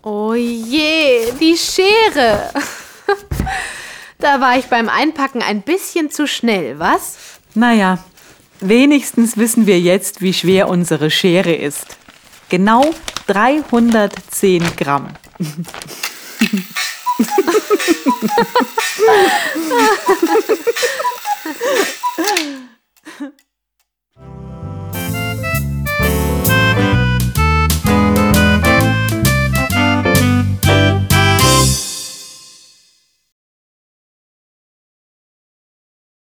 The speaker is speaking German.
Oh je, die Schere. Da war ich beim Einpacken ein bisschen zu schnell, was? Naja, wenigstens wissen wir jetzt, wie schwer unsere Schere ist. Genau 310 Gramm.